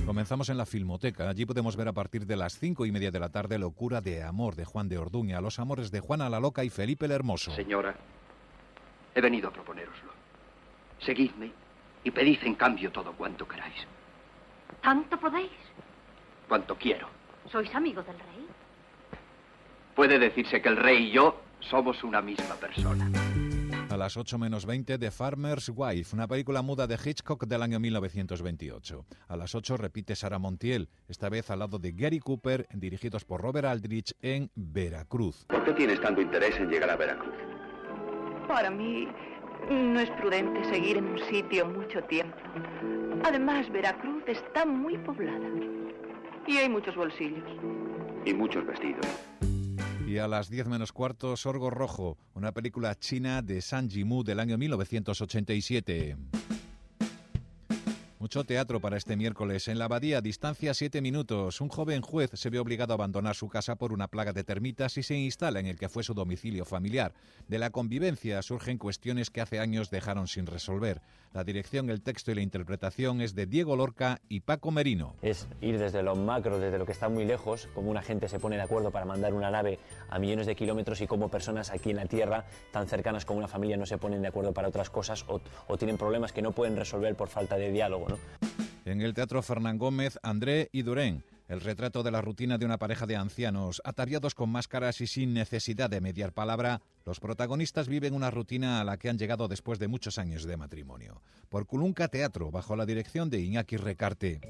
Comenzamos en la Filmoteca. Allí podemos ver a partir de las 5:30 de la tarde Locura de amor de Juan de Orduña, Los amores de Juana la Loca y Felipe el Hermoso. Señora, he venido a proponéroslo. Seguidme y pedid en cambio todo cuanto queráis. ¿Tanto podéis? Cuanto quiero. ¿Sois amigos del rey? Puede decirse que el rey y yo somos una misma persona. A las 8:20 The Farmer's Wife, una película muda de Hitchcock del año 1928. A las 8 repite Sara Montiel, esta vez al lado de Gary Cooper, dirigidos por Robert Aldrich en Veracruz. ¿Por qué tienes tanto interés en llegar a Veracruz? Para mí no es prudente seguir en un sitio mucho tiempo. Además, Veracruz está muy poblada y hay muchos bolsillos. Y muchos vestidos. Y a las 10:15, Sorgo Rojo, una película china de Zhang Yimou del año 1987. Mucho teatro para este miércoles. En la Abadía, distancia 7 minutos. Un joven juez se ve obligado a abandonar su casa por una plaga de termitas y se instala en el que fue su domicilio familiar. De la convivencia surgen cuestiones que hace años dejaron sin resolver. La dirección, el texto y la interpretación es de Diego Lorca y Paco Merino. Es ir desde lo macro, desde lo que está muy lejos, cómo una gente se pone de acuerdo para mandar una nave a millones de kilómetros y cómo personas aquí en la Tierra, tan cercanas como una familia, no se ponen de acuerdo para otras cosas o tienen problemas que no pueden resolver por falta de diálogo, ¿no? En el Teatro Fernán Gómez, André y Durén, el retrato de la rutina de una pareja de ancianos, ataviados con máscaras y sin necesidad de mediar palabra, los protagonistas viven una rutina a la que han llegado después de muchos años de matrimonio. Por Culunca Teatro, bajo la dirección de Iñaki Recarte.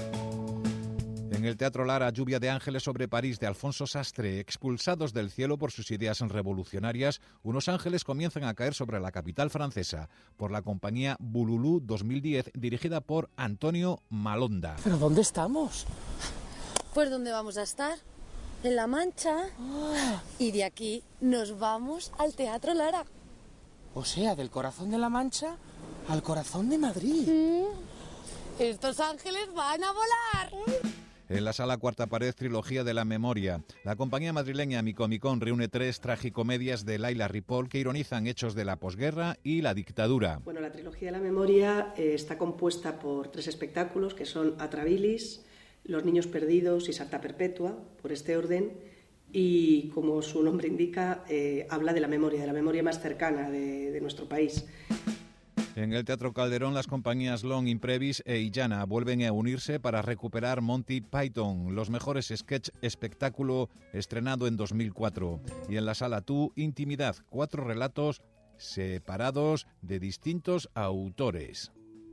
En el Teatro Lara, Lluvia de ángeles sobre París de Alfonso Sastre, expulsados del cielo por sus ideas revolucionarias, unos ángeles comienzan a caer sobre la capital francesa, por la compañía Bululú 2010, dirigida por Antonio Malonda. ¿Pero dónde estamos? Pues ¿dónde vamos a estar? En La Mancha. Y de aquí nos vamos al Teatro Lara. O sea, del corazón de La Mancha al corazón de Madrid. Estos ángeles van a volar. En la Sala Cuarta Pared, Trilogía de la Memoria. La compañía madrileña Micomicón reúne 3 tragicomedias de Laila Ripoll que ironizan hechos de la posguerra y la dictadura. Bueno, la Trilogía de la Memoria está compuesta por 3 espectáculos que son Atrabilis, Los niños perdidos y Sarta Perpetua, por este orden, y como su nombre indica, habla de la memoria más cercana de nuestro país. En el Teatro Calderón, las compañías Long Imprevis e Illana vuelven a unirse para recuperar Monty Python, los mejores sketch espectáculo estrenado en 2004. Y en la Sala Tú, Intimidad, 4 relatos separados de distintos autores.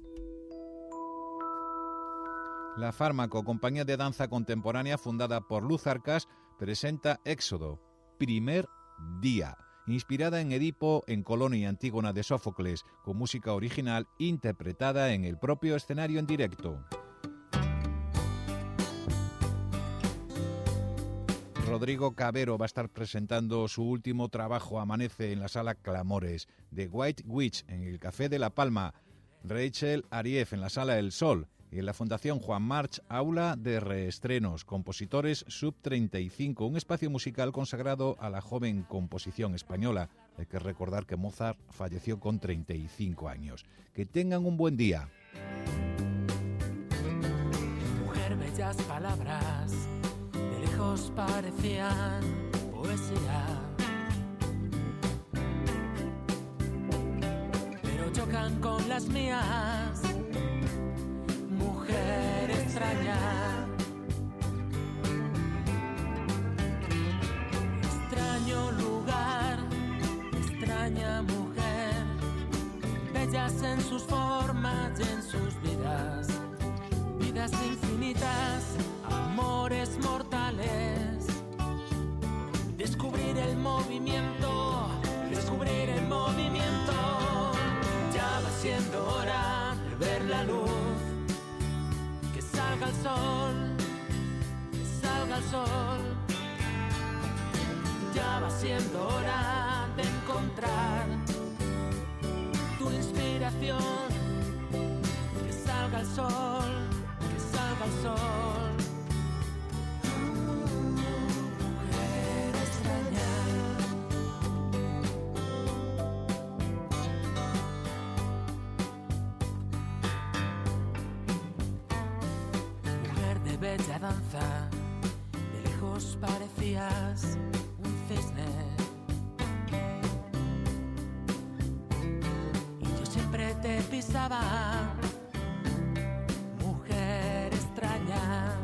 La Fármaco, compañía de danza contemporánea fundada por Luz Arcas, presenta Éxodo, primer día, inspirada en Edipo, en Colono y Antígona de Sófocles, con música original interpretada en el propio escenario en directo. Rodrigo Cavero va a estar presentando su último trabajo, Amanece, en la Sala Clamores, The White Witch, en el Café de La Palma, Rachel Arief, en la Sala El Sol, y en la Fundación Juan March, Aula de Reestrenos, Compositores Sub-35, un espacio musical consagrado a la joven composición española. Hay que recordar que Mozart falleció con 35 años. Que tengan un buen día. Mujer, bellas palabras, de lejos parecían poesía, pero chocan con las mías. Mujer extraña, extraño lugar, extraña mujer, bellas en sus formas y en sus vidas, vidas infinitas, amores mortales, descubrir el movimiento, ya va siendo hora de ver la luz. Salga el sol, salga el sol, ya va siendo hora de encontrar tu inspiración, que salga el sol, que salga el sol. Mujer extraña. bella danza, de lejos parecías un cisne. Y yo siempre te pisaba, mujer extraña.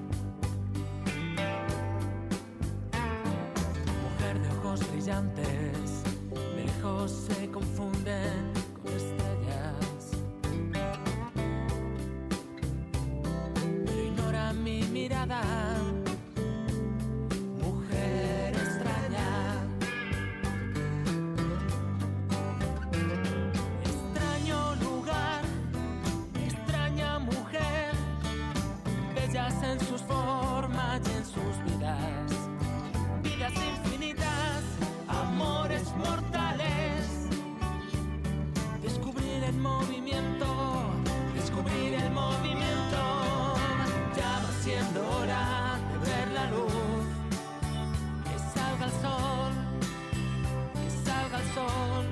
Mujer de ojos brillantes, de lejos se confunden con estrellas. Pero ignora mi mirada, mujer extraña. Extraño lugar, extraña mujer, bellas en sus formas y en sus vidas. Vidas infinitas, amores mortales. Descubrir el movimiento, descubrir el movimiento. Ya va siendo hora de ver la luz. Que salga el sol, que salga el sol.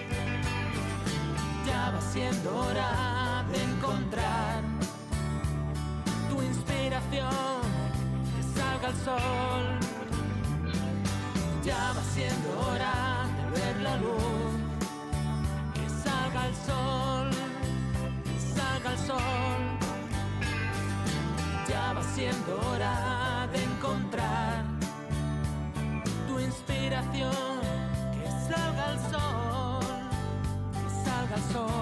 Ya va siendo hora de encontrar tu inspiración. Que salga el sol. Ya va siendo hora de ver la luz. Que salga el sol, que salga el sol. Ya va siendo hora de encontrar tu inspiración. Que salga el sol, que salga el sol.